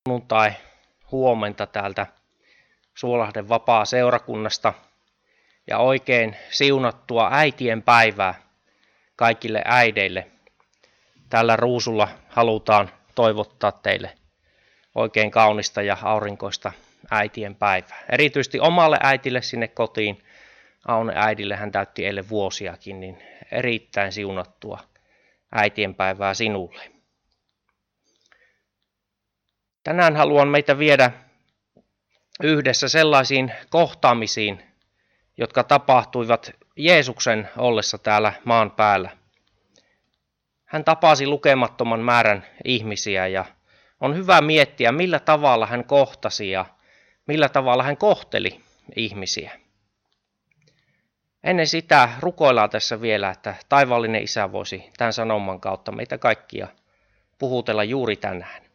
Sunnuntai huomenta täältä Suolahden vapaa-seurakunnasta ja oikein siunattua äitien päivää kaikille äideille. Tällä ruusulla halutaan toivottaa teille oikein kaunista ja aurinkoista äitien päivää. Erityisesti omalle äitille sinne kotiin, Aune äidille, hän täytti eilen vuosiakin, niin erittäin siunattua äitien päivää sinulle. Tänään haluan meitä viedä yhdessä sellaisiin kohtaamisiin, jotka tapahtuivat Jeesuksen ollessa täällä maan päällä. Hän tapasi lukemattoman määrän ihmisiä ja on hyvä miettiä, millä tavalla hän kohtasi ja millä tavalla hän kohteli ihmisiä. Ennen sitä rukoillaan tässä vielä, että taivaallinen Isä voisi tämän sanoman kautta meitä kaikkia puhutella juuri tänään.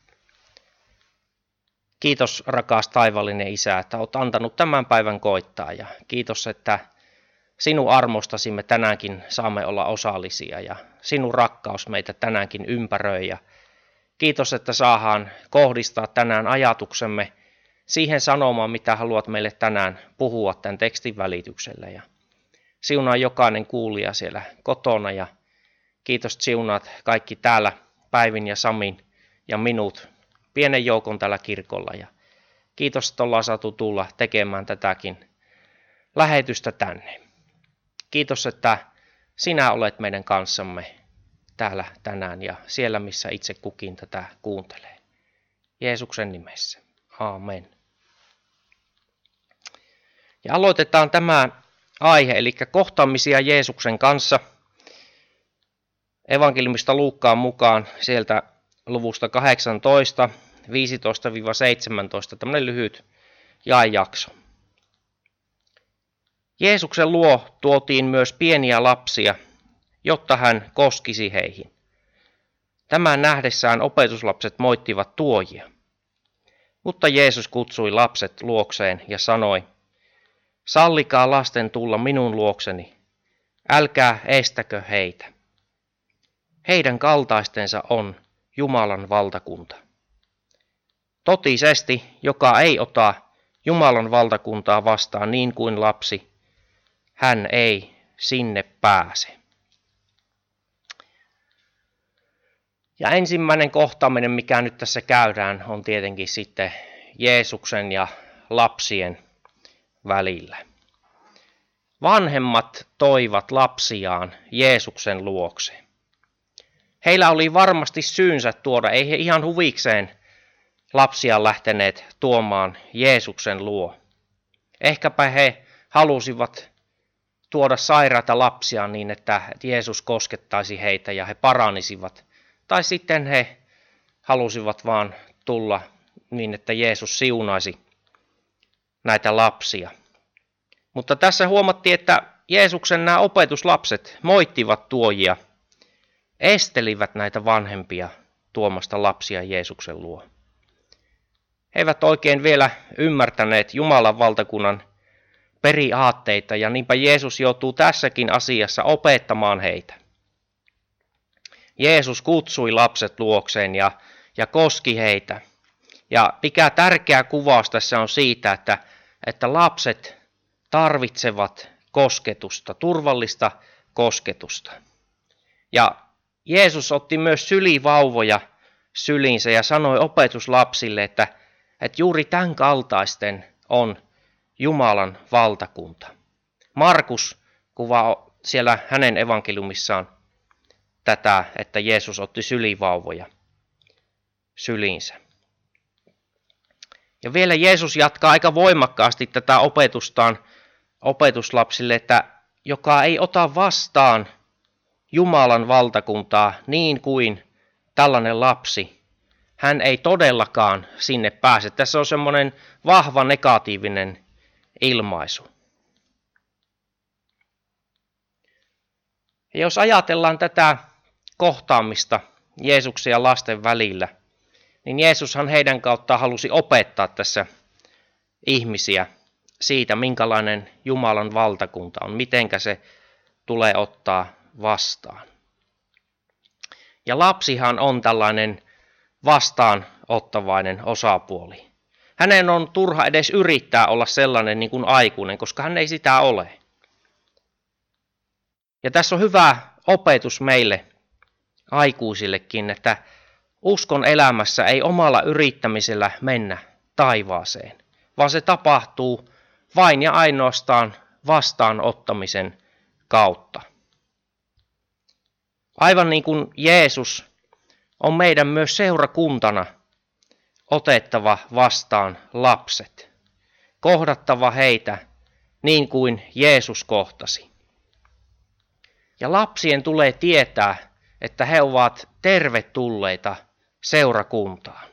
Kiitos rakas taivaallinen Isä, että olet antanut tämän päivän koittaa ja kiitos, että sinun armostasi me tänäänkin saamme olla osallisia ja sinun rakkaus meitä tänäänkin ympäröi. Ja kiitos, että saadaan kohdistaa tänään ajatuksemme siihen sanomaan, mitä haluat meille tänään puhua tämän tekstin välityksellä. Ja siunaa jokainen kuulija siellä kotona ja kiitos, että siunaat kaikki täällä Päivin ja Samin ja minut, pienen joukon täällä kirkolla. Ja kiitos, että ollaan saatu tulla tekemään tätäkin lähetystä tänne. Kiitos, että sinä olet meidän kanssamme täällä tänään ja siellä, missä itse kukin tätä kuuntelee. Jeesuksen nimessä. Aamen. Ja aloitetaan tämä aihe, eli kohtaamisia Jeesuksen kanssa. Evankeliumista Luukkaan mukaan sieltä luvusta 18, 15-17, tämmöinen lyhyt jaejakso. Jeesuksen luo tuotiin myös pieniä lapsia, jotta hän koskisi heihin. Tämän nähdessään opetuslapset moittivat tuojia. Mutta Jeesus kutsui lapset luokseen ja sanoi, sallikaa lasten tulla minun luokseni, älkää estäkö heitä. Heidän kaltaistensa on Jumalan valtakunta. Totisesti, joka ei ota Jumalan valtakuntaa vastaan niin kuin lapsi, hän ei sinne pääse. Ja ensimmäinen kohtaaminen, mikä nyt tässä käydään, on tietenkin sitten Jeesuksen ja lapsien välillä. Vanhemmat toivat lapsiaan Jeesuksen luokse. Heillä oli varmasti syynsä tuoda, ei he ihan huvikseen lapsia lähteneet tuomaan Jeesuksen luo. Ehkäpä he halusivat tuoda sairaita lapsia niin, että Jeesus koskettaisi heitä ja he paranisivat. Tai sitten he halusivat vaan tulla niin, että Jeesus siunaisi näitä lapsia. Mutta tässä huomattiin, että Jeesuksen nämä opetuslapset moittivat tuojia, estelivät näitä vanhempia tuomasta lapsia Jeesuksen luo. He eivät oikein vielä ymmärtäneet Jumalan valtakunnan periaatteita ja niinpä Jeesus joutuu tässäkin asiassa opettamaan heitä. Jeesus kutsui lapset luokseen ja koski heitä. Ja mikä tärkeä kuvaus tässä on siitä, että lapset tarvitsevat kosketusta, turvallista kosketusta. Ja Jeesus otti myös sylivauvoja syliinsä ja sanoi opetuslapsille, että juuri tämän kaltaisten on Jumalan valtakunta. Markus kuvaa siellä hänen evankeliumissaan tätä, että Jeesus otti sylivauvoja syliinsä. Ja vielä Jeesus jatkaa aika voimakkaasti tätä opetustaan opetuslapsille, että joka ei ota vastaan Jumalan valtakuntaa niin kuin tällainen lapsi, hän ei todellakaan sinne pääse. Tässä on semmoinen vahva negatiivinen ilmaisu. Ja jos ajatellaan tätä kohtaamista Jeesuksen ja lasten välillä, niin Jeesushan heidän kauttaan halusi opettaa tässä ihmisiä siitä, minkälainen Jumalan valtakunta on, mitenkä se tulee ottaa vastaan. Ja lapsihan on tällainen vastaan ottavainen osapuoli. Hänen on turha edes yrittää olla sellainen niin kuin aikuinen, koska hän ei sitä ole. Ja tässä on hyvä opetus meille aikuisillekin, että uskon elämässä ei omalla yrittämisellä mennä taivaaseen, vaan se tapahtuu vain ja ainoastaan vastaanottamisen kautta. Aivan niin kuin Jeesus on meidän myös seurakuntana otettava vastaan lapset, kohdattava heitä niin kuin Jeesus kohtasi. Ja lapsien tulee tietää, että he ovat tervetulleita seurakuntaan.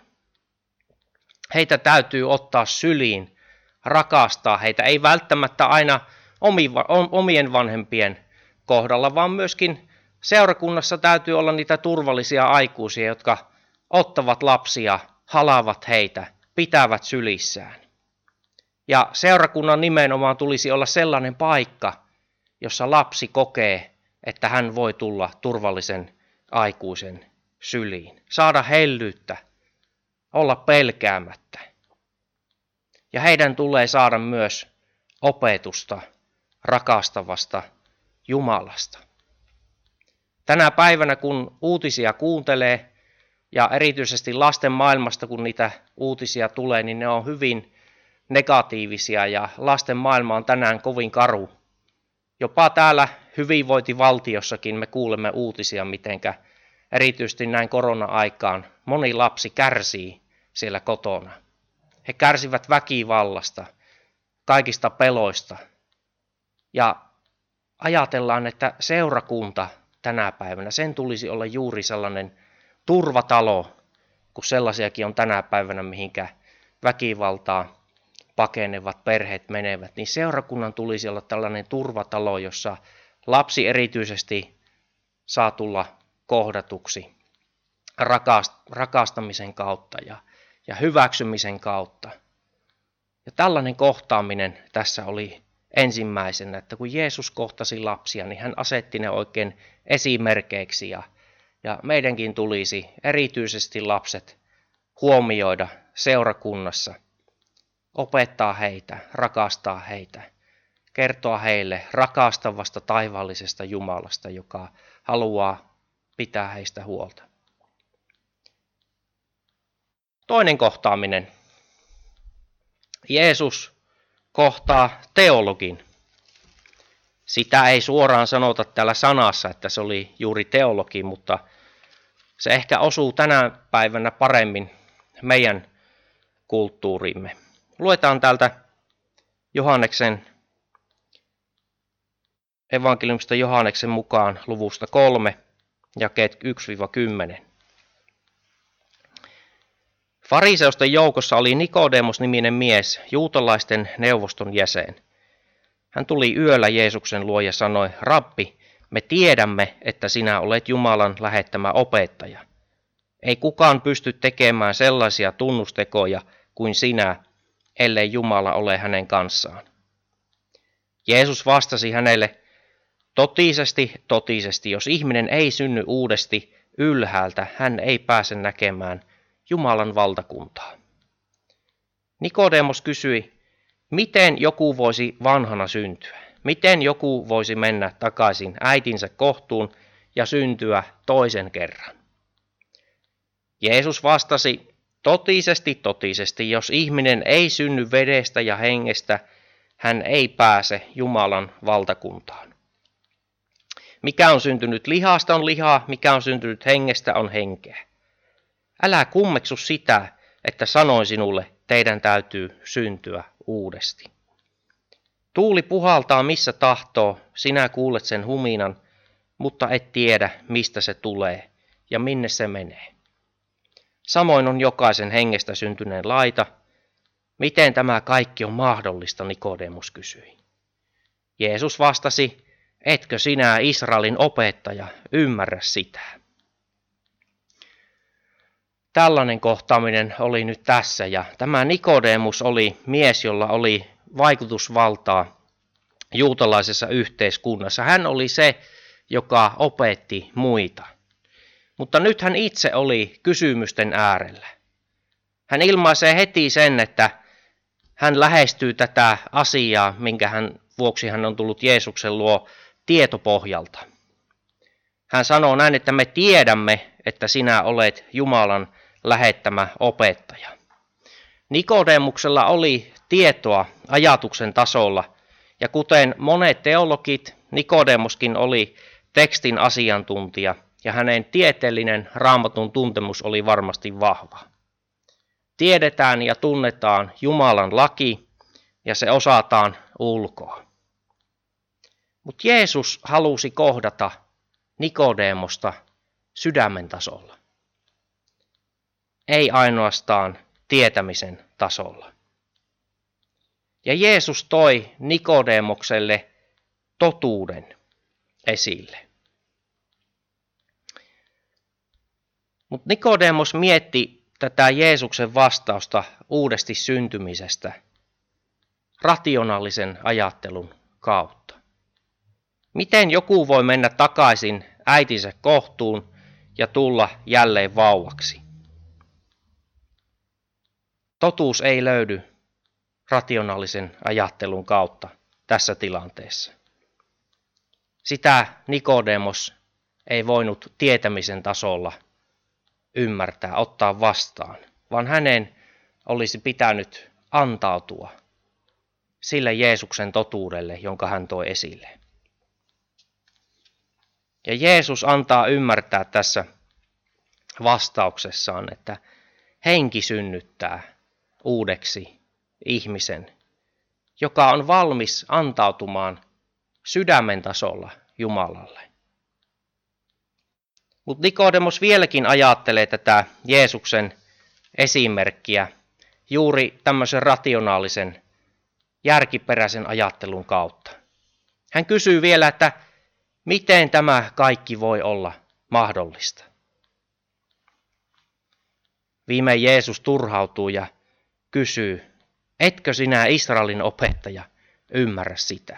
Heitä täytyy ottaa syliin, rakastaa heitä, ei välttämättä aina omien vanhempien kohdalla, vaan myöskin seurakunnassa täytyy olla niitä turvallisia aikuisia, jotka ottavat lapsia, halaavat heitä, pitävät sylissään. Ja seurakunnan nimenomaan tulisi olla sellainen paikka, jossa lapsi kokee, että hän voi tulla turvallisen aikuisen syliin, saada hellyyttä, olla pelkäämättä. Ja heidän tulee saada myös opetusta rakastavasta Jumalasta. Tänä päivänä, kun uutisia kuuntelee, ja erityisesti lasten maailmasta, kun niitä uutisia tulee, niin ne on hyvin negatiivisia, ja lasten maailma on tänään kovin karu. Jopa täällä hyvinvointivaltiossakin me kuulemme uutisia, mitenkä erityisesti näin korona-aikaan moni lapsi kärsii siellä kotona. He kärsivät väkivallasta, kaikista peloista. Ja ajatellaan, että seurakunta tänä päivänä, sen tulisi olla juuri sellainen turvatalo, kun sellaisiakin on tänä päivänä, mihinkä väkivaltaa pakenevat perheet menevät, niin seurakunnan tulisi olla tällainen turvatalo, jossa lapsi erityisesti saa tulla kohdatuksi rakastamisen kautta ja hyväksymisen kautta. Ja tällainen kohtaaminen tässä oli ensimmäisenä, että kun Jeesus kohtasi lapsia, niin hän asetti ne oikein esimerkeiksi ja meidänkin tulisi erityisesti lapset huomioida seurakunnassa, opettaa heitä, rakastaa heitä, kertoa heille rakastavasta taivaallisesta Jumalasta, joka haluaa pitää heistä huolta. Toinen kohtaaminen. Jeesus kohtaa teologin. Sitä ei suoraan sanota täällä sanassa, että se oli juuri teologi, mutta se ehkä osuu tänä päivänä paremmin meidän kulttuuriimme. Luetaan täältä evankeliumista Johanneksen mukaan luvusta 3, jakeet 1-10. Fariseusten joukossa oli Nikodemus-niminen mies, juutalaisten neuvoston jäsen. Hän tuli yöllä Jeesuksen luo ja sanoi, Rabbi, me tiedämme, että sinä olet Jumalan lähettämä opettaja. Ei kukaan pysty tekemään sellaisia tunnustekoja kuin sinä, ellei Jumala ole hänen kanssaan. Jeesus vastasi hänelle, totisesti, totisesti, jos ihminen ei synny uudesti ylhäältä, hän ei pääse näkemään Jumalan valtakuntaa. Nikodemus kysyi, miten joku voisi vanhana syntyä? Miten joku voisi mennä takaisin äitinsä kohtuun ja syntyä toisen kerran? Jeesus vastasi, totisesti, totisesti, jos ihminen ei synny vedestä ja hengestä, hän ei pääse Jumalan valtakuntaan. Mikä on syntynyt lihasta on lihaa, mikä on syntynyt hengestä on henkeä. Älä kummeksu sitä, että sanoin sinulle, teidän täytyy syntyä uudesti. Tuuli puhaltaa missä tahtoo, sinä kuulet sen huminan, mutta et tiedä, mistä se tulee ja minne se menee. Samoin on jokaisen hengestä syntyneen laita. Miten tämä kaikki on mahdollista, Nikodemus kysyi. Jeesus vastasi, etkö sinä Israelin opettaja ymmärrä sitä? Tällainen kohtaaminen oli nyt tässä ja tämä Nikodemus oli mies, jolla oli vaikutusvaltaa juutalaisessa yhteiskunnassa. Hän oli se, joka opetti muita. Mutta nyt hän itse oli kysymysten äärellä. Hän ilmaisee heti sen, että hän lähestyy tätä asiaa, vuoksi hän on tullut Jeesuksen luo tietopohjalta. Hän sanoo näin, että me tiedämme, että sinä olet Jumalan lähettämä opettaja. Nikodemuksella oli tietoa ajatuksen tasolla, ja kuten monet teologit, Nikodemuskin oli tekstin asiantuntija, ja hänen tieteellinen Raamatun tuntemus oli varmasti vahva. Tiedetään ja tunnetaan Jumalan laki, ja se osataan ulkoa. Mutta Jeesus halusi kohdata Nikodemosta sydämen tasolla. Ei ainoastaan tietämisen tasolla. Ja Jeesus toi Nikodemokselle totuuden esille. Mutta Nikodemos mietti tätä Jeesuksen vastausta uudesti syntymisestä rationaalisen ajattelun kautta. Miten joku voi mennä takaisin äitinsä kohtuun ja tulla jälleen vauvaksi? Totuus ei löydy rationaalisen ajattelun kautta tässä tilanteessa. Sitä Nikodemos ei voinut tietämisen tasolla ymmärtää, ottaa vastaan, vaan hänen olisi pitänyt antautua sille Jeesuksen totuudelle, jonka hän toi esille. Ja Jeesus antaa ymmärtää tässä vastauksessaan, että henki synnyttää uudeksi ihmisen, joka on valmis antautumaan sydämen tasolla Jumalalle. Mutta Nikodemos vieläkin ajattelee tätä Jeesuksen esimerkkiä juuri tämmöisen rationaalisen, järkiperäisen ajattelun kautta. Hän kysyy vielä, että miten tämä kaikki voi olla mahdollista? Viimein Jeesus turhautuu ja kysyy, etkö sinä Israelin opettaja ymmärrä sitä?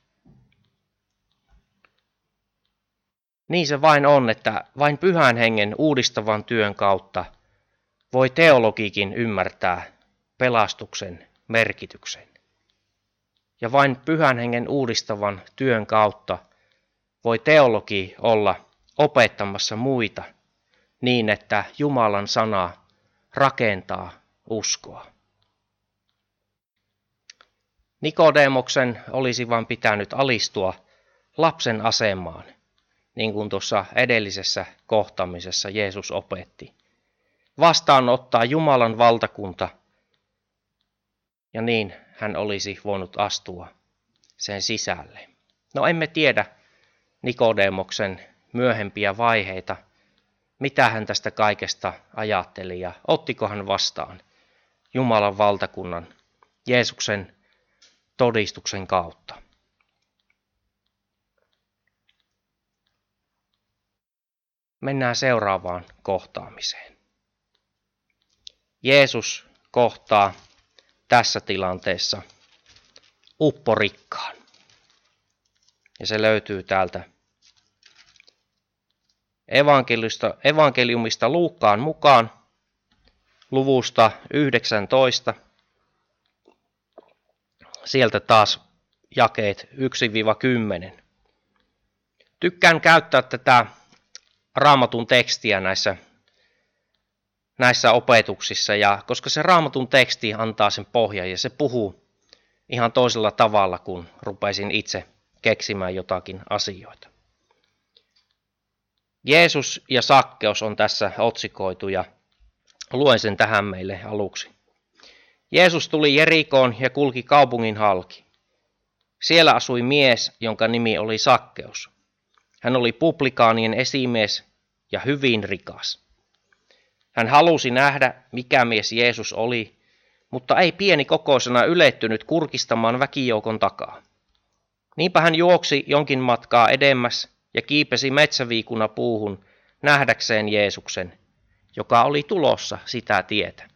Niin se vain on, että vain Pyhän Hengen uudistavan työn kautta voi teologikin ymmärtää pelastuksen merkityksen. Ja vain Pyhän Hengen uudistavan työn kautta voi teologi olla opettamassa muita niin, että Jumalan sana rakentaa uskoa. Nikodemoksen olisi vain pitänyt alistua lapsen asemaan, niin kuin tuossa edellisessä kohtaamisessa Jeesus opetti. Vastaanottaa Jumalan valtakunta, ja niin hän olisi voinut astua sen sisälle. No emme tiedä Nikodemoksen myöhempiä vaiheita, mitä hän tästä kaikesta ajatteli ja ottiko hän vastaan Jumalan valtakunnan Jeesuksen todistuksen kautta. Mennään seuraavaan kohtaamiseen. Jeesus kohtaa tässä tilanteessa upporikkaan. Ja se löytyy täältä evankeliumista Luukkaan mukaan luvusta 19. Sieltä taas jakeet 1-10. Tykkään käyttää tätä Raamatun tekstiä näissä opetuksissa, ja koska se Raamatun teksti antaa sen pohjan ja se puhuu ihan toisella tavalla, kun rupaisin itse keksimään jotakin asioita. Jeesus ja Sakkeus on tässä otsikoitu ja luen sen tähän meille aluksi. Jeesus tuli Jerikoon ja kulki kaupungin halki. Siellä asui mies, jonka nimi oli Sakkeus. Hän oli publikaanien esimies ja hyvin rikas. Hän halusi nähdä, mikä mies Jeesus oli, mutta ei pieni kokoisena ylettynyt kurkistamaan väkijoukon takaa. Niinpä hän juoksi jonkin matkaa edemmäs ja kiipesi metsäviikuna puuhun nähdäkseen Jeesuksen, joka oli tulossa sitä tietä.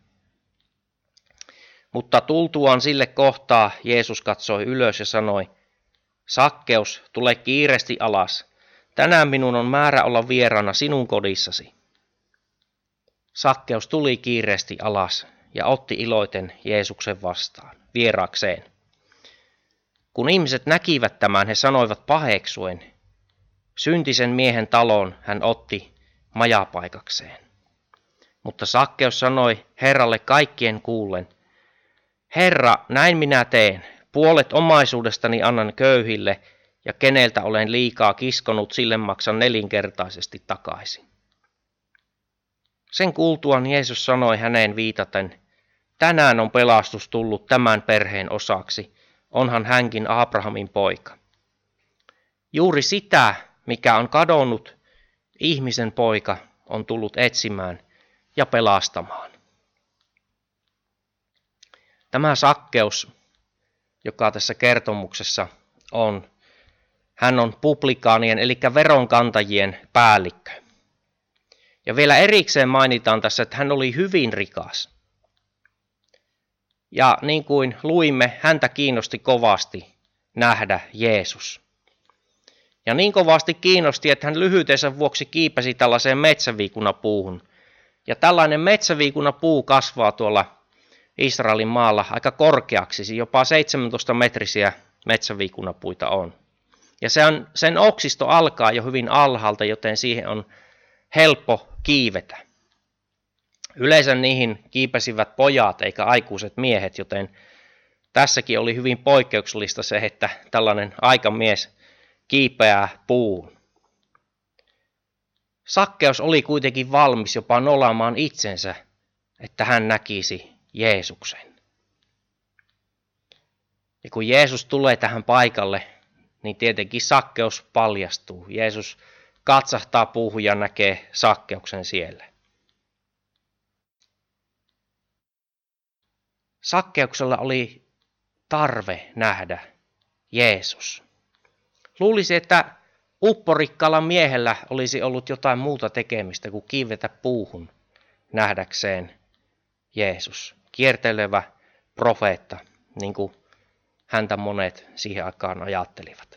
Mutta tultuaan sille kohtaa Jeesus katsoi ylös ja sanoi, Sakkeus, tule kiireesti alas. Tänään minun on määrä olla vieraana sinun kodissasi. Sakkeus tuli kiireesti alas ja otti iloiten Jeesuksen vastaan, vieraakseen. Kun ihmiset näkivät tämän, he sanoivat paheksuen, syntisen miehen talon hän otti majapaikakseen. Mutta Sakkeus sanoi Herralle kaikkien kuullen, Herra, näin minä teen, puolet omaisuudestani annan köyhille, ja keneltä olen liikaa kiskonut, sille maksan nelinkertaisesti takaisin. Sen kuultuaan Jeesus sanoi häneen viitaten, tänään on pelastus tullut tämän perheen osaksi, onhan hänkin Abrahamin poika. Juuri sitä, mikä on kadonnut, ihmisen poika on tullut etsimään ja pelastamaan. Tämä Sakkeus, joka tässä kertomuksessa on, hän on publikaanien eli veronkantajien päällikkö. Ja vielä erikseen mainitaan tässä, että hän oli hyvin rikas. Ja niin kuin luimme, häntä kiinnosti kovasti nähdä Jeesus. Ja niin kovasti kiinnosti, että hän lyhytensä vuoksi kiipesi tällaiseen metsäviikunapuuhun. Ja tällainen metsäviikunapuu kasvaa tuolla Israelin maalla aika korkeaksi, jopa 17-metrisiä metsäviikunapuita on. Ja sen oksisto alkaa jo hyvin alhaalta, joten siihen on helppo kiivetä. Yleensä niihin kiipesivät pojat eikä aikuiset miehet, joten tässäkin oli hyvin poikkeuksellista se, että tällainen aikamies kiipeää puuhun. Sakkeus oli kuitenkin valmis jopa nolaamaan itsensä, että hän näkisi Jeesuksen. Ja kun Jeesus tulee tähän paikalle, niin tietenkin Sakkeus paljastuu. Jeesus katsahtaa puuhun ja näkee Sakkeuksen siellä. Sakkeuksella oli tarve nähdä Jeesus. Luulisi, että upporikkaalla miehellä olisi ollut jotain muuta tekemistä kuin kiivetä puuhun nähdäkseen Jeesus. Kiertelevä profeetta, niin kuin häntä monet siihen aikaan ajattelivat.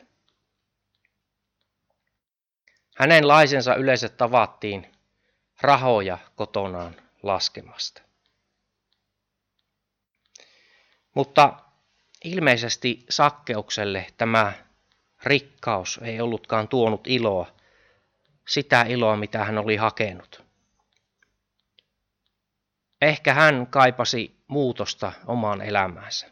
Hänen laisensa yleensä tavattiin rahoja kotonaan laskemasta. Mutta ilmeisesti Sakkeukselle tämä rikkaus ei ollutkaan tuonut iloa, sitä iloa mitä hän oli hakenut. Ehkä hän kaipasi muutosta omaan elämäänsä.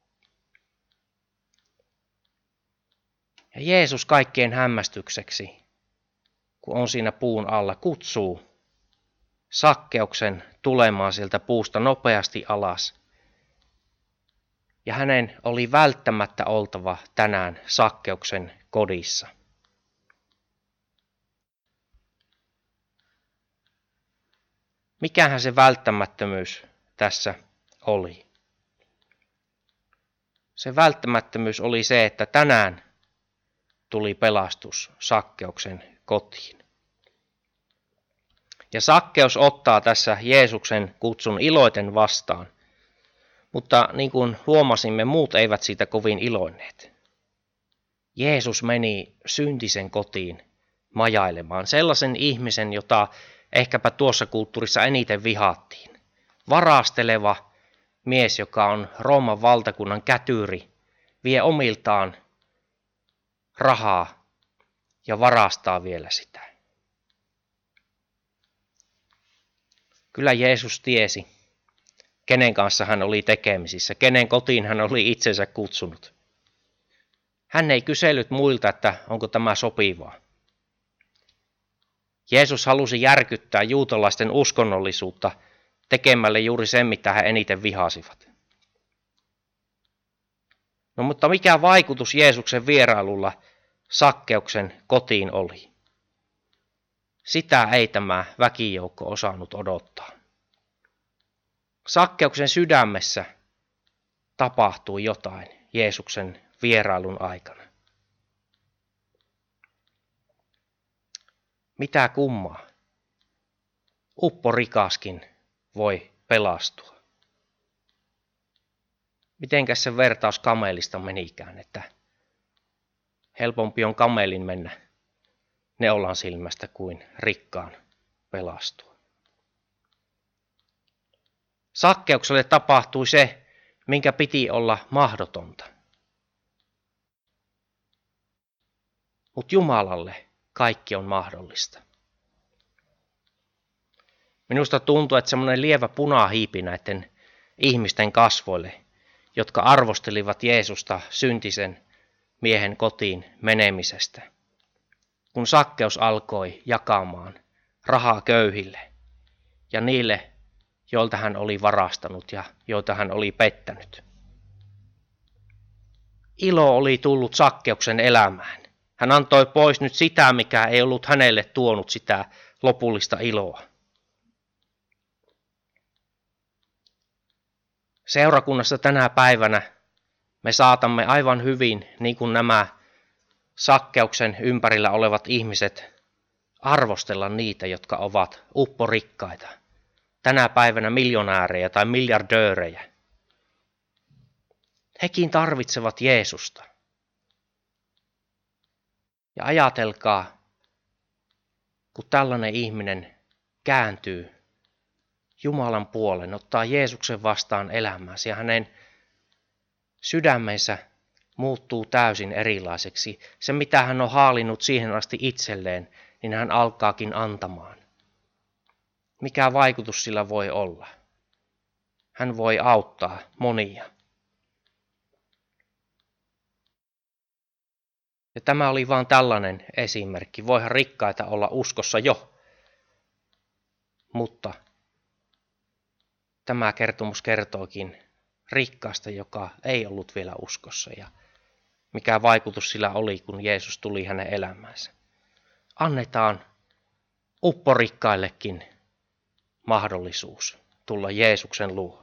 Ja Jeesus kaikkien hämmästykseksi, kun on siinä puun alla, kutsuu Sakkeuksen tulemaan sieltä puusta nopeasti alas. Ja hänen oli välttämättä oltava tänään Sakkeuksen kodissa. Mikähän se välttämättömyys tässä oli? Se välttämättömyys oli se, että tänään tuli pelastus Sakkeuksen kotiin. Ja Sakkeus ottaa tässä Jeesuksen kutsun iloiten vastaan. Mutta niin kuin huomasimme, muut eivät siitä kovin iloinneet. Jeesus meni syntisen kotiin majailemaan, sellaisen ihmisen, jota ehkäpä tuossa kulttuurissa eniten vihattiin. Varasteleva mies, joka on Rooman valtakunnan kätyri, vie omiltaan rahaa ja varastaa vielä sitä. Kyllä Jeesus tiesi, kenen kanssa hän oli tekemisissä, kenen kotiin hän oli itsensä kutsunut. Hän ei kysellyt muilta, että onko tämä sopivaa. Jeesus halusi järkyttää juutalaisten uskonnollisuutta tekemällä juuri sen, mitä he eniten vihasivat. No mutta mikä vaikutus Jeesuksen vierailulla Sakkeuksen kotiin oli? Sitä ei tämä väkijoukko osannut odottaa. Sakkeuksen sydämessä tapahtui jotain Jeesuksen vierailun aikana. Mitä kummaa? Upporikaskin voi pelastua. Mitenkäs se vertaus kamelista menikään, että helpompi on kamelin mennä neulan silmästä kuin rikkaan pelastua. Sakkeukselle tapahtui se, minkä piti olla mahdotonta. Mutta Jumalalle kaikki on mahdollista. Minusta tuntuu, että semmoinen lievä punahiipi näiden ihmisten kasvoille, jotka arvostelivat Jeesusta syntisen miehen kotiin menemisestä, kun Sakkeus alkoi jakamaan rahaa köyhille ja niille, joilta hän oli varastanut ja joita hän oli pettänyt. Ilo oli tullut Sakkeuksen elämään. Hän antoi pois nyt sitä, mikä ei ollut hänelle tuonut sitä lopullista iloa. Seurakunnassa tänä päivänä me saatamme aivan hyvin, niin kuin nämä Sakkeuksen ympärillä olevat ihmiset, arvostella niitä, jotka ovat upporikkaita. Tänä päivänä miljonäärejä tai miljardöörejä. Hekin tarvitsevat Jeesusta. Ja ajatelkaa, kun tällainen ihminen kääntyy Jumalan puolen, ottaa Jeesuksen vastaan elämäänsä ja hänen sydämensä muuttuu täysin erilaiseksi. Se, mitä hän on haalinnut siihen asti itselleen, niin hän alkaakin antamaan. Mikä vaikutus sillä voi olla? Hän voi auttaa monia. Ja tämä oli vain tällainen esimerkki. Voihan rikkaita olla uskossa jo, mutta tämä kertomus kertookin rikkaasta, joka ei ollut vielä uskossa ja mikä vaikutus sillä oli, kun Jeesus tuli hänen elämäänsä. Annetaan upporikkaillekin mahdollisuus tulla Jeesuksen luo.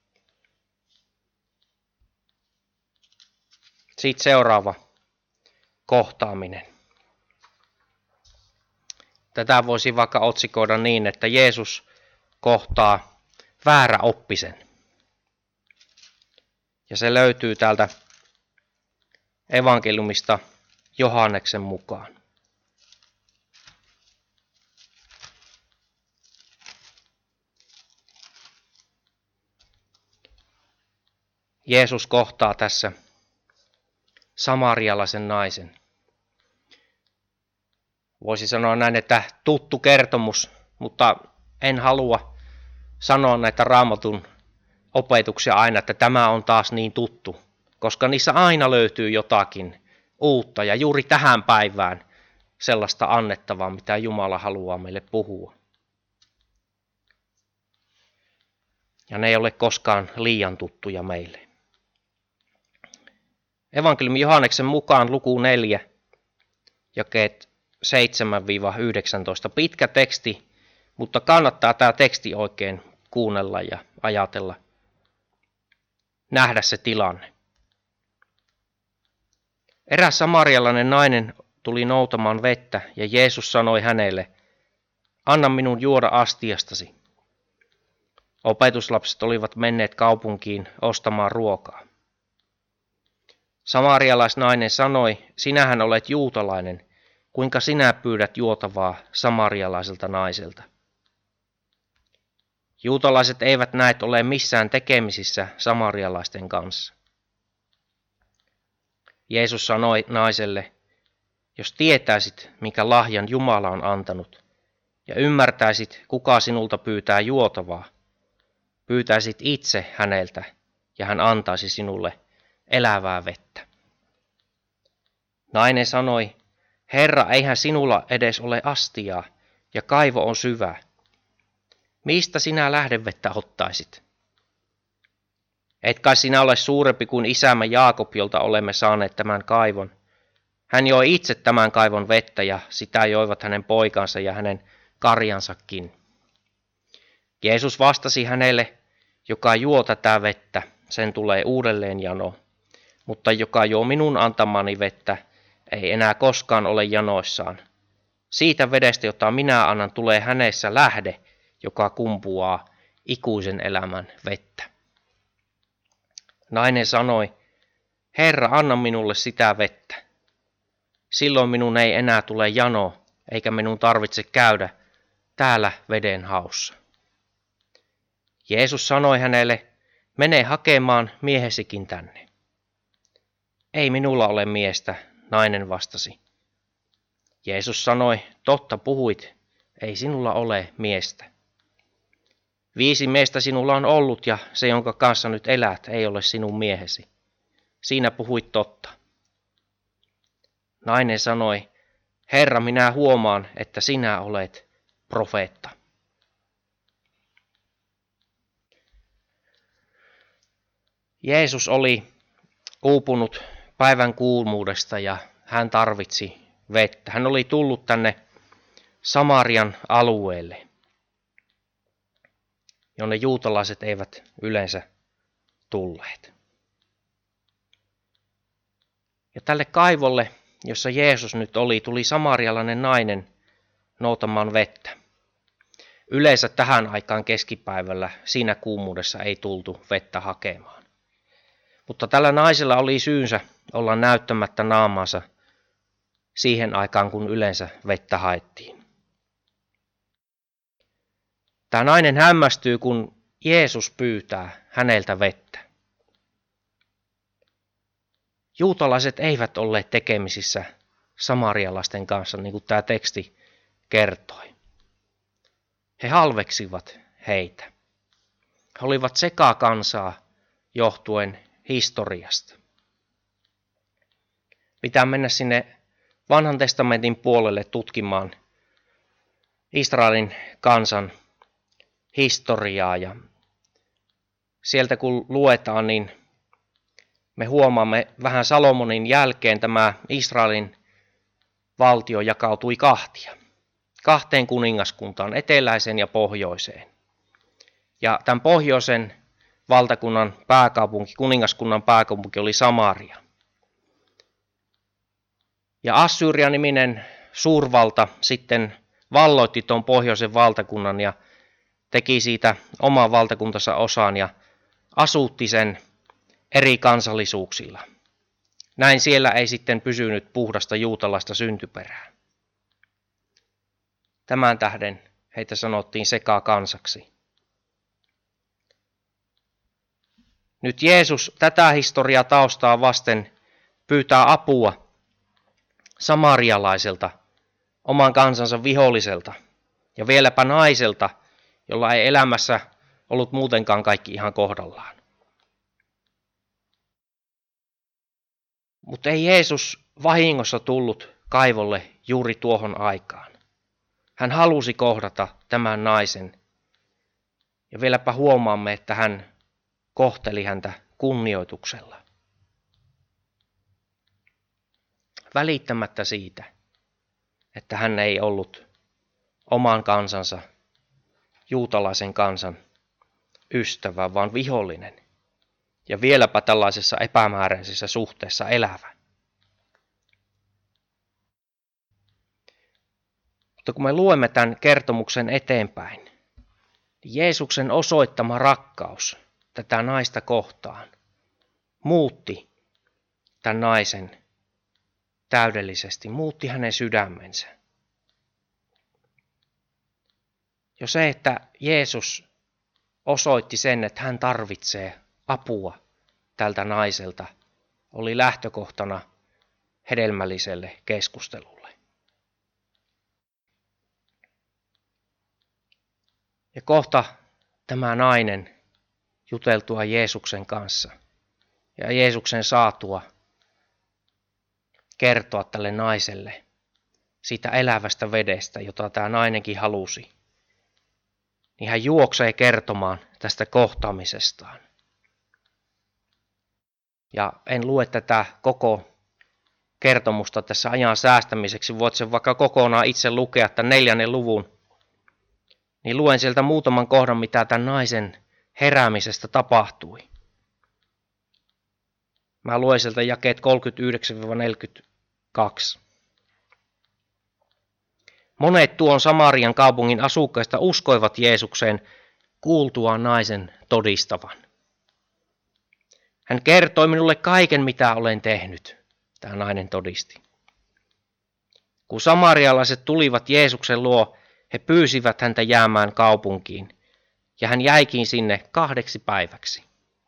Sitten seuraava kohtaaminen. Tätä voisi vaikka otsikoida niin, että Jeesus kohtaa vääräoppisen. Ja se löytyy täältä evankeliumista Johanneksen mukaan. Jeesus kohtaa tässä samarialaisen naisen. Voisi sanoa näin, että tuttu kertomus, mutta en halua sanoa näitä Raamatun opetuksia aina, että tämä on taas niin tuttu, koska niissä aina löytyy jotakin uutta ja juuri tähän päivään sellaista annettavaa, mitä Jumala haluaa meille puhua. Ja ne ei ole koskaan liian tuttuja meille. Evankeliumi Johanneksen mukaan luku 4, jakeet 7-19. Pitkä teksti, mutta kannattaa tämä teksti oikein kuunnella ja ajatella, nähdä se tilanne. Eräs samarialainen nainen tuli noutamaan vettä ja Jeesus sanoi hänelle, anna minun juoda astiastasi. Opetuslapset olivat menneet kaupunkiin ostamaan ruokaa. Samarialaisnainen sanoi, sinähän olet juutalainen, kuinka sinä pyydät juotavaa samarialaiselta naiselta. Juutalaiset eivät näet ole missään tekemisissä samarialaisten kanssa. Jeesus sanoi naiselle, jos tietäisit, mikä lahjan Jumala on antanut, ja ymmärtäisit, kuka sinulta pyytää juotavaa, pyytäisit itse häneltä, ja hän antaisi sinulle elävää vettä. Nainen sanoi, Herra, eihän sinulla edes ole astiaa, ja kaivo on syvä. Mistä sinä lähdevettä ottaisit? Et kai sinä ole suurempi kuin isämme Jaakob, jolta olemme saaneet tämän kaivon. Hän joi itse tämän kaivon vettä, ja sitä joivat hänen poikansa ja hänen karjansakin. Jeesus vastasi hänelle, joka juo tätä vettä, sen tulee uudelleen jano, mutta joka juo minun antamani vettä, ei enää koskaan ole janoissaan. Siitä vedestä, jota minä annan, tulee hänessä lähde, joka kumpuaa ikuisen elämän vettä. Nainen sanoi, Herra, anna minulle sitä vettä. Silloin minun ei enää tule jano, eikä minun tarvitse käydä täällä veden haussa. Jeesus sanoi hänelle, mene hakemaan miehesikin tänne. Ei minulla ole miestä, nainen vastasi. Jeesus sanoi, totta puhuit, ei sinulla ole miestä. 5 miestä sinulla on ollut ja se, jonka kanssa nyt elät, ei ole sinun miehesi. Siinä puhuit totta. Nainen sanoi, Herra, minä huomaan, että sinä olet profeetta. Jeesus oli uupunut päivän kuumuudesta ja hän tarvitsi vettä. Hän oli tullut tänne Samarian alueelle, jonne juutalaiset eivät yleensä tulleet. Ja tälle kaivolle, jossa Jeesus nyt oli, tuli samarialainen nainen noutamaan vettä. Yleensä tähän aikaan keskipäivällä siinä kuumuudessa ei tultu vettä hakemaan. Mutta tällä naisella oli syynsä olla näyttämättä naamaansa siihen aikaan, kun yleensä vettä haettiin. Tämä nainen hämmästyy, kun Jeesus pyytää häneltä vettä. Juutalaiset eivät olleet tekemisissä samarialaisten kanssa, niin kuin tämä teksti kertoi. He halveksivat heitä. He olivat sekakansaa johtuen historiasta. Pitää mennä sinne Vanhan testamentin puolelle tutkimaan Israelin kansan historiaa. Ja sieltä kun luetaan, niin me huomaamme vähän Salomonin jälkeen tämä Israelin valtio jakautui 2 kuningaskuntaan, eteläiseen ja pohjoiseen. Ja tämän pohjoisen valtakunnan pääkaupunki, kuningaskunnan pääkaupunki oli Samaria. Ja Assyria-niminen suurvalta sitten valloitti tuon pohjoisen valtakunnan ja teki siitä oman valtakuntansa osan ja asutti sen eri kansallisuuksilla. Näin siellä ei sitten pysynyt puhdasta juutalaista syntyperää. Tämän tähden heitä sanottiin sekakansaksi. Nyt Jeesus tätä historiaa taustaa vasten pyytää apua samarialaiselta, oman kansansa viholliselta ja vieläpä naiselta, jolla ei elämässä ollut muutenkaan kaikki ihan kohdallaan. Mutta ei Jeesus vahingossa tullut kaivolle juuri tuohon aikaan. Hän halusi kohdata tämän naisen. Ja vieläpä huomaamme, että hän kohteli häntä kunnioituksella. Välittämättä siitä, että hän ei ollut oman kansansa, juutalaisen kansan ystävä, vaan vihollinen. Ja vieläpä tällaisessa epämääräisessä suhteessa elävä. Mutta kun me luemme tämän kertomuksen eteenpäin, niin Jeesuksen osoittama rakkaus tätä naista kohtaan muutti tämän naisen täydellisesti, muutti hänen sydämensä. Jo se, että Jeesus osoitti sen, että hän tarvitsee apua tältä naiselta, oli lähtökohtana hedelmälliselle keskustelulle. Ja kohta tämä nainen juteltua Jeesuksen kanssa ja Jeesuksen saatua kertoa tälle naiselle siitä elävästä vedestä, jota tämä nainenkin halusi, niin hän juoksee kertomaan tästä kohtaamisestaan. Ja en lue tätä koko kertomusta tässä ajan säästämiseksi, voit sen vaikka kokonaan itse lukea tämän 4. luvun, niin luen sieltä muutaman kohdan, mitä tämän naisen heräämisestä tapahtui. Mä luen sieltä jakeet 39-42. Monet tuon Samarian kaupungin asukkaista uskoivat Jeesukseen kuultuaan naisen todistavan. Hän kertoi minulle kaiken, mitä olen tehnyt, tämä nainen todisti. Kun samarialaiset tulivat Jeesuksen luo, he pyysivät häntä jäämään kaupunkiin, ja hän jäikin sinne 2 päiväksi.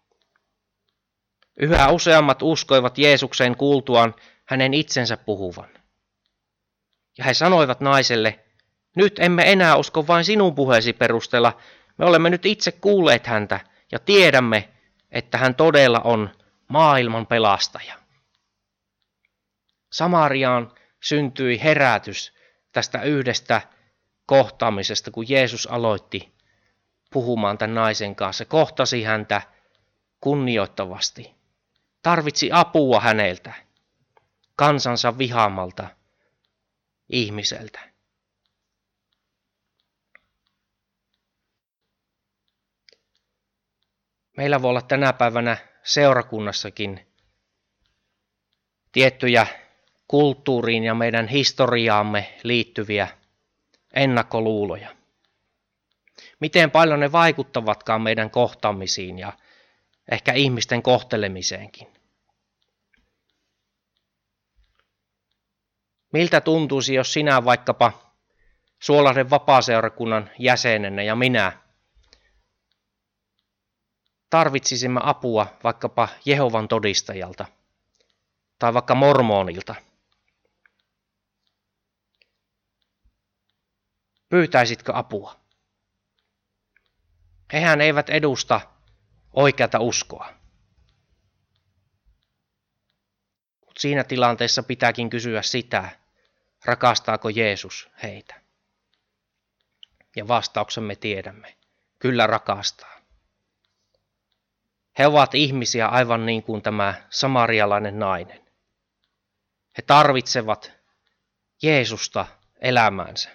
Yhä useammat uskoivat Jeesukseen kuultuaan hänen itsensä puhuvan. Ja he sanoivat naiselle, nyt emme enää usko vain sinun puheesi perusteella, me olemme nyt itse kuulleet häntä ja tiedämme, että hän todella on maailman pelastaja. Samariaan syntyi herätys tästä yhdestä kohtaamisesta, kun Jeesus aloitti puhumaan tämän naisen kanssa, kohtasi häntä kunnioittavasti, tarvitsi apua häneltä, kansansa vihaamalta ihmiseltä. Meillä voi olla tänä päivänä seurakunnassakin tiettyjä kulttuuriin ja meidän historiaamme liittyviä ennakkoluuloja. Miten paljon ne vaikuttavatkaan meidän kohtaamisiin ja ehkä ihmisten kohtelemiseenkin. Miltä tuntuisi, jos sinä vaikkapa Suolahden vapaaseurakunnan jäsenenä ja minä tarvitsisimme apua vaikkapa Jehovan todistajalta tai vaikka mormonilta? Pyytäisitkö apua? Hehän eivät edusta oikeata uskoa. Mutta siinä tilanteessa pitääkin kysyä sitä, rakastaako Jeesus heitä? Ja vastauksemme tiedämme, kyllä rakastaa. He ovat ihmisiä aivan niin kuin tämä samarialainen nainen. He tarvitsevat Jeesusta elämäänsä.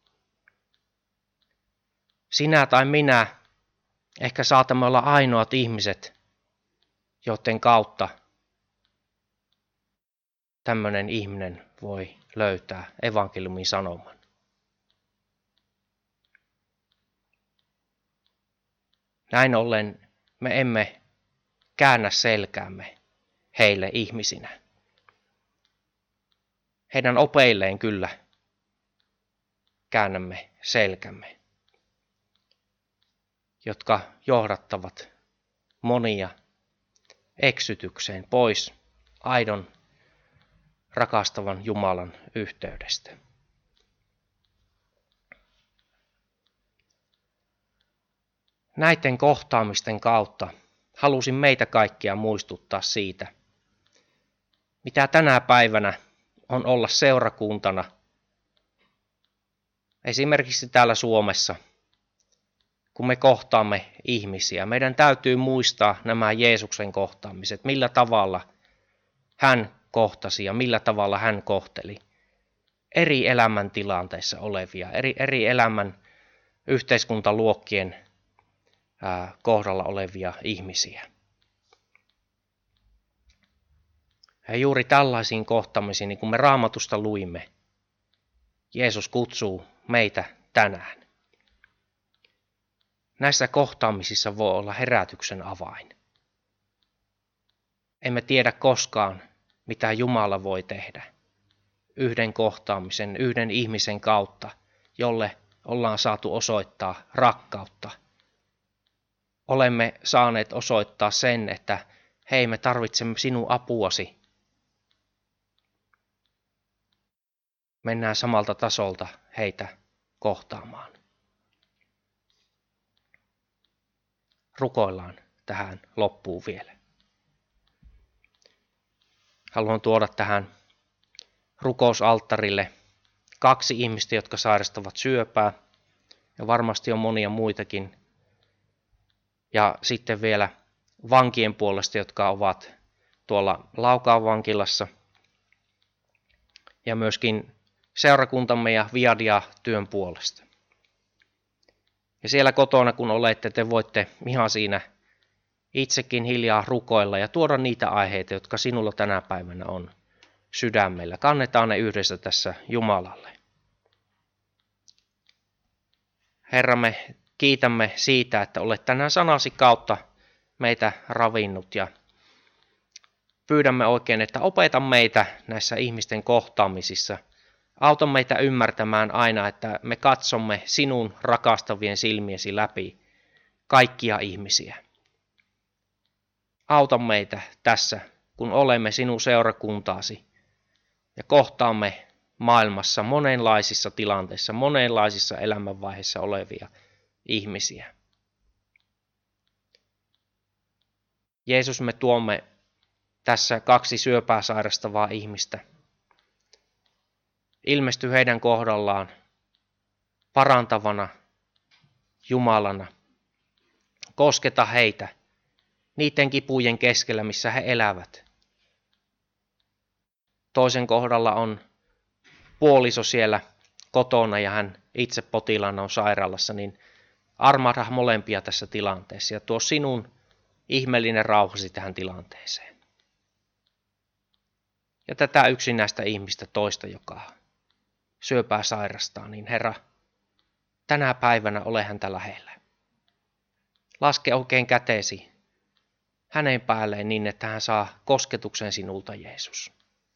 Sinä tai minä ehkä saatamme olla ainoat ihmiset, joiden kautta tämmöinen ihminen voi löytää evankeliumin sanoman. Näin ollen me emme käännä selkäämme heille ihmisinä. Heidän opeilleen kyllä käännämme selkämme, jotka johdattavat monia eksytykseen pois aidon rakastavan Jumalan yhteydestä. Näiden kohtaamisten kautta halusin meitä kaikkia muistuttaa siitä, mitä tänä päivänä on olla seurakuntana, esimerkiksi täällä Suomessa, kun me kohtaamme ihmisiä. Meidän täytyy muistaa nämä Jeesuksen kohtaamiset, millä tavalla hän kohtasi ja millä tavalla hän kohteli eri elämäntilanteissa olevia, eri elämän yhteiskuntaluokkien kohdalla olevia ihmisiä. Ja juuri tällaisiin kohtaamisiin, niin kuin me Raamatusta luimme, Jeesus kutsuu meitä tänään. Näissä kohtaamisissa voi olla herätyksen avain. Emme tiedä koskaan, mitä Jumala voi tehdä yhden kohtaamisen, yhden ihmisen kautta, jolle ollaan saatu osoittaa rakkautta. Olemme saaneet osoittaa sen, että hei, me tarvitsemme sinun apuasi. Mennään samalta tasolta heitä kohtaamaan. Rukoillaan tähän loppuun vielä. Haluan tuoda tähän rukousalttarille 2 ihmistä, jotka sairastavat syöpää, ja varmasti on monia muitakin. Ja sitten vielä vankien puolesta, jotka ovat tuolla Laukaan vankilassa. Ja myöskin seurakuntamme ja Viadia-työn puolesta. Ja siellä kotona kun olette, te voitte ihan siinä itsekin hiljaa rukoilla ja tuoda niitä aiheita, jotka sinulla tänä päivänä on sydämellä. Kannetaan ne yhdessä tässä Jumalalle. Herra, me kiitämme siitä, että olet tänään sanasi kautta meitä ravinnut ja pyydämme oikein, että opeta meitä näissä ihmisten kohtaamisissa. Auta meitä ymmärtämään aina, että me katsomme sinun rakastavien silmiesi läpi kaikkia ihmisiä. Auta meitä tässä, kun olemme sinun seurakuntaasi ja kohtaamme maailmassa monenlaisissa tilanteissa, monenlaisissa elämänvaiheissa olevia ihmisiä. Jeesus, me tuomme tässä 2 syöpää sairastavaa ihmistä. Ilmesty heidän kohdallaan parantavana Jumalana. Kosketa heitä niiden kipujen keskellä, missä he elävät. Toisen kohdalla on puoliso siellä kotona ja hän itse potilaana on sairaalassa, niin armahda molempia tässä tilanteessa ja tuo sinun ihmeellinen rauhasi tähän tilanteeseen. Ja tätä yksinäistä ihmistä toista, joka syöpää sairastaa, niin Herra, tänä päivänä ole häntä lähellä. Laske oikein käteesi hänen päälleen niin, että hän saa kosketuksen sinulta, Jeesus.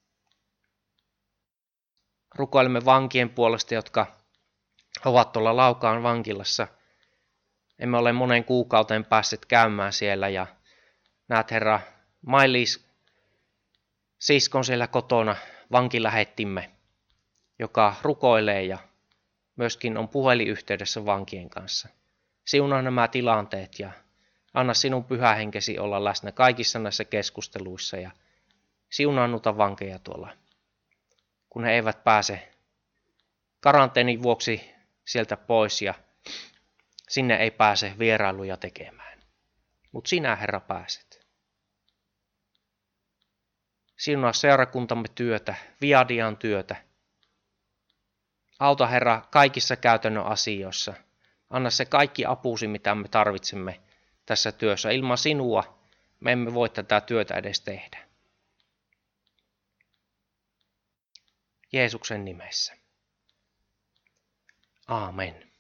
Rukoilemme vankien puolesta, jotka ovat tuolla Laukaan vankilassa. Emme ole monen kuukauteen päässeet käymään siellä ja näet, Herra, Mailis siskon siellä kotona vankilähettimme, joka rukoilee ja myöskin on puhelinyhteydessä vankien kanssa. Siunaa nämä tilanteet ja anna sinun pyhä henkesi olla läsnä kaikissa näissä keskusteluissa ja siunaannuta vankeja tuolla, kun he eivät pääse karanteenin vuoksi sieltä pois ja sinne ei pääse vierailuja tekemään. Mutta sinä, Herra, pääset. Siunaa seurakuntamme työtä, Viadian työtä. Auta, Herra, kaikissa käytännön asioissa. Anna se kaikki apusi, mitä me tarvitsemme tässä työssä. Ilman sinua me emme voi tätä työtä edes tehdä. Jeesuksen nimessä. Aamen.